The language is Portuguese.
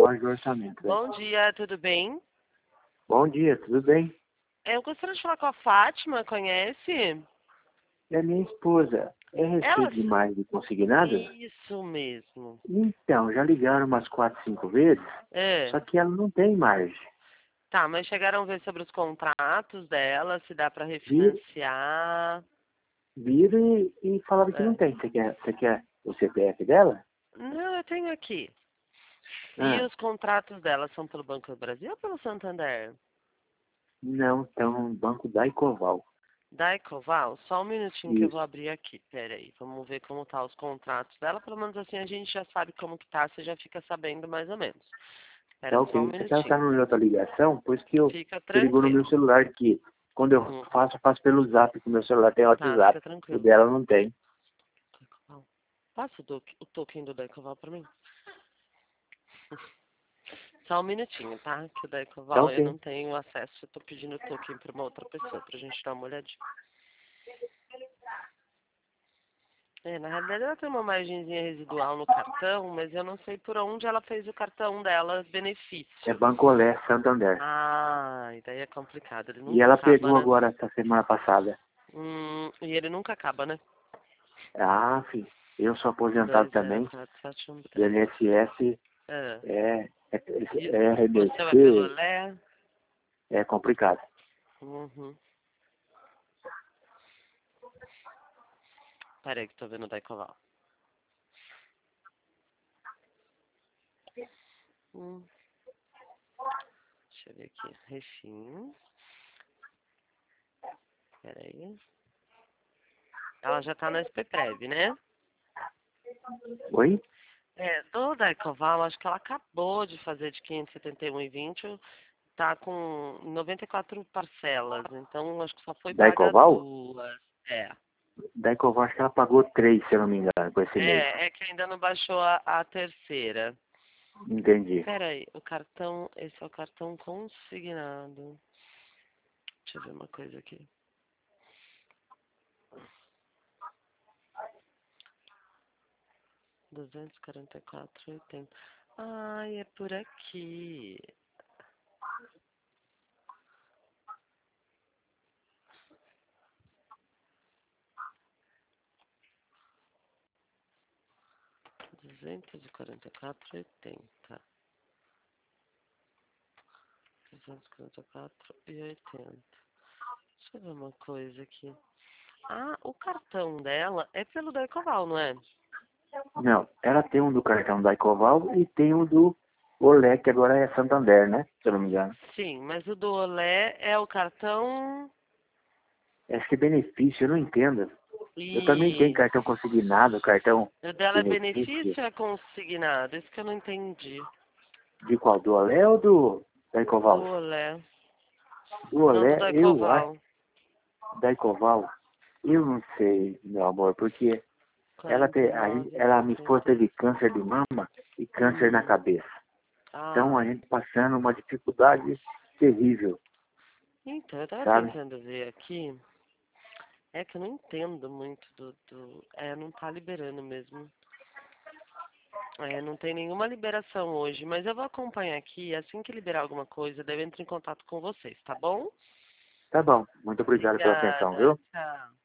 voz do orçamento. Bom dia, tudo bem? Bom dia, tudo bem? Eu gostaria de falar com a Fátima, conhece? É minha esposa. É Ela... receita demais de consignado? Isso mesmo. Então, já ligaram umas 4, 5 vezes, É. só que ela não tem margem. Tá, mas chegaram a ver sobre os contratos dela, se dá pra Vira, refinanciar. vira e falaram que não É. tem. Você quer o CPF dela? Não, eu tenho aqui. E Ah, os contratos dela são pelo Banco do Brasil ou pelo Santander? não, estão no banco da Ecoval. Da Ecoval? Só um minutinho que eu vou Isso. abrir aqui. Pera aí, vamos ver como tá os contratos dela. Pelo menos assim a gente já sabe como que tá, você já fica sabendo mais ou menos. Tá Pera só um ok. É que ela está minutinho. em outra ligação, por isso que Fica você ligou no meu tranquilo. celular, que quando eu faço, eu faço pelo Zap, que o meu celular tem Tá, WhatsApp. fica O tranquilo. dela não tem. Ecoval. Passa o token do da Ecoval pra mim. Só um minutinho, tá? Que o da Tá Ecoval eu ok. não tenho acesso. Eu tô pedindo o token pra uma outra pessoa pra gente dar uma olhadinha. É, na realidade ela tem uma margenzinha residual no cartão, mas eu não sei por onde ela fez o cartão dela É benefício. Bancolé, Santander. Ah, e daí é complicado. Ele E nunca ela acaba, pegou né? agora essa semana passada. E ele nunca acaba, né? Ah, sim. Eu sou aposentado também. 204713. Do INSS É. é O seu é pelo RBC, Lé? é complicado. Uhum. Peraí que tô vendo o da Ecoval. Hum. Deixa eu ver aqui. Refim. Peraí. Ela já tá na SPPrev, né? Oi? É, do da Ecoval, acho que ela acabou de fazer de 571,20, tá com 94 parcelas, então acho que só foi Da paga Ecoval? 2. É. Da Ecoval acho que ela pagou 3, se eu não me engano, com esse mês. É que ainda não baixou a terceira. Entendi. Pera aí, o cartão, esse é o cartão consignado. Deixa eu ver uma coisa aqui. 244,80. Ai, é por aqui. Duzentos e quarenta e quatro, 80. 244,80. Deixa eu ver uma coisa aqui. Ah, o cartão dela é pelo da Ecoval, não é? Não, ela tem um do cartão da Ecoval e tem um do Olé, que agora é Santander, né? Se eu não me engano. Sim, mas o do Olé é o cartão Acho que benefício, eu não entendo. Eu também tenho e cartão consignado, cartão o dela é benefício. benefício ou é consignado? Isso que eu não entendi. De qual? Do Olé ou da Do Ecoval? Olé. Do Não, do Olé, da eu acho, Ecoval. da Ecoval, eu não sei, meu amor, porque minha esposa 49,50. teve câncer de mama e câncer na cabeça. Então a Ah, gente passando uma dificuldade terrível, então eu tava sabe? tentando ver aqui. É que eu não entendo muito É, não tá liberando mesmo. É, não tem nenhuma liberação hoje, mas eu vou acompanhar aqui. Assim que liberar alguma coisa, eu entro em contato com vocês, tá bom? Tá bom, muito obrigado pela atenção, Obrigada. viu? Tchau.